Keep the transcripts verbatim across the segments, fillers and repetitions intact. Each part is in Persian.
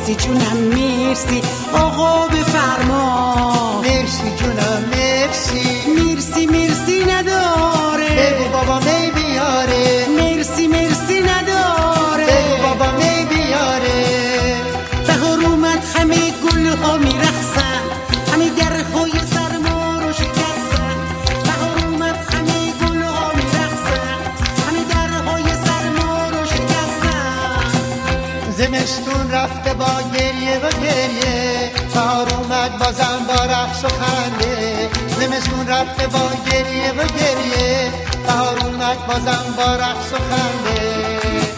مرسی جونم مرسی آقا بفرما. مرسی جونم مرسی، مرسی مرسی نداره بگو بابا می بیاره. مرسی مرسی نداره بگو بابا می بیاره. بهار اومد همه گل ها میرخصن، همه درهای سرما رو شکستن. بهار اومد همه گل ها میرخصن، همه درهای سرما رو شکستن. زمستون رفته با گریه و گریه، بهار اومد بازم با رقص و خنده. زمستون رفته با گریه و گریه، بهار اومد بازم با رقص و خنده.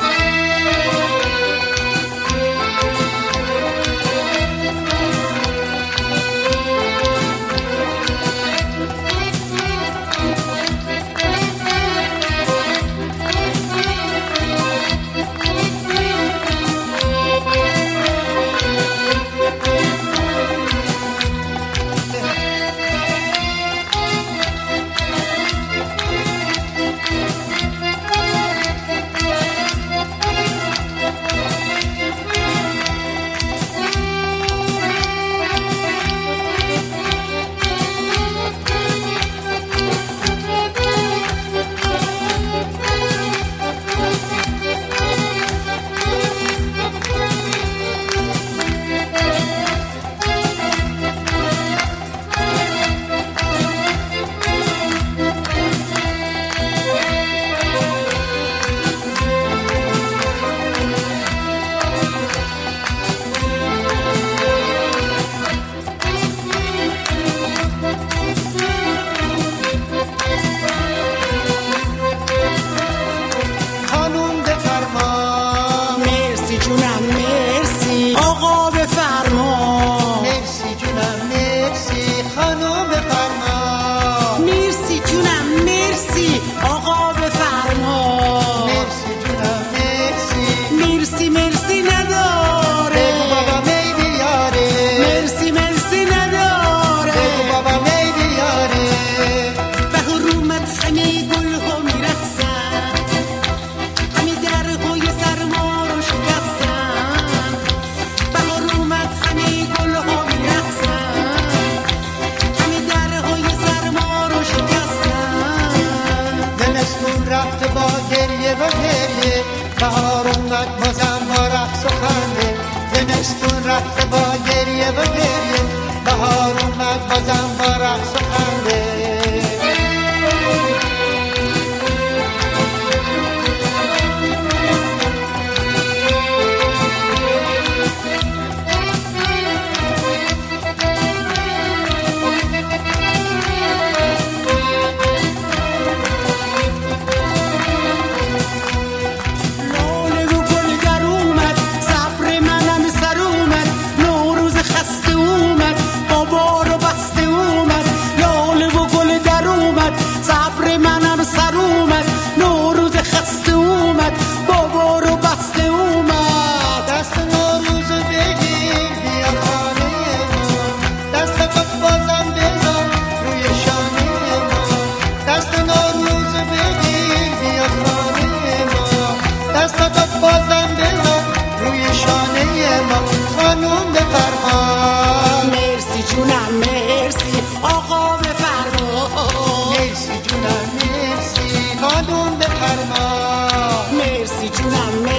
جونم مرسی آقا بفرما. مرسی جونم مرسی خانم بفرما. مرسی جونم مرسی آقا بفرما. مرسی جونم مرسی، مرسی مرسی نداره بگو بابا می بیاره. مرسی مرسی نداره بگو بابا می بیاره. بهار اومد همه گل ها میرخصن، همه درهای سرما رو شکستن. بهار اومد همه گل ها میرخصن، همه درهای سرما رو شکستن. زمستون رفته با گریه و گریه، بهار اومد بازم با رقص و خنده. زمستون رفته با گریه و گریه، بهار اومد بازم با رقص و خنده. بازم بزن روی شانه ما، خانوم بفرما. مرسی جونم مرسی آقا بفرما. مرسی جونم مرسی خانوم بفرما. مرسی جونم مرسی